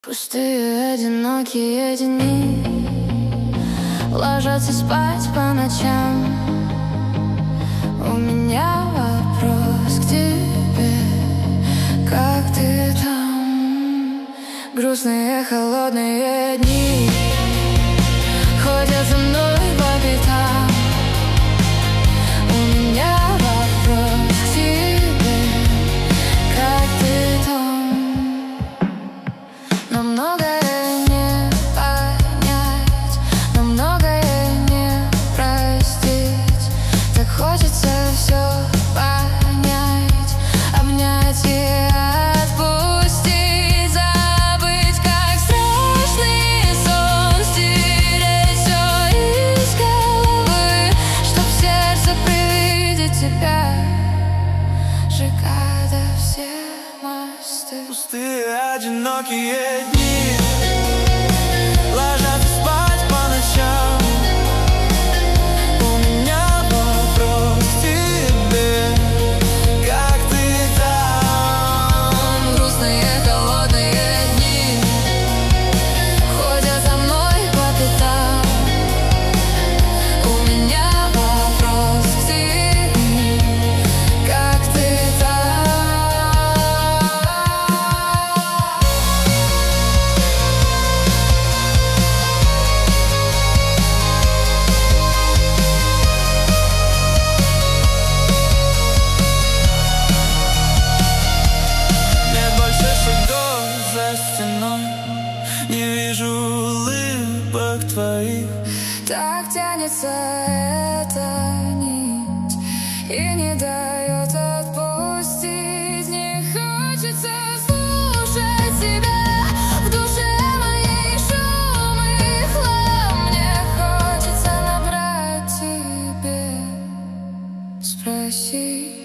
Пустые, одинокие дни ложатся спать по ночам. У меня вопрос к тебе: как ты там? Грустные, холодные дни ходят за мной по пятам. У меня вопрос к тебе: как ты там? Но многое не понять, но многое не простить. Так хочется все понять, обнять и отпустить, забыть, как страшный сон, стереть все из головы, чтоб сердце при виде тебя сжигает все мосты. Пустые, одинокие дни ложатся спать по ночам. У меня вопрос к тебе: как ты там? Грустные, холодные дни ходят за мной по пятам. У меня вопрос к тебе: как ты там? Нет больше шагов за стеной, не вижу улыбок твоих. Так тянется эта нить и не дает отпустить. Не хочется слушать себя, в душе моей шум и хлам. Мне хочется набрать тебе, спросить.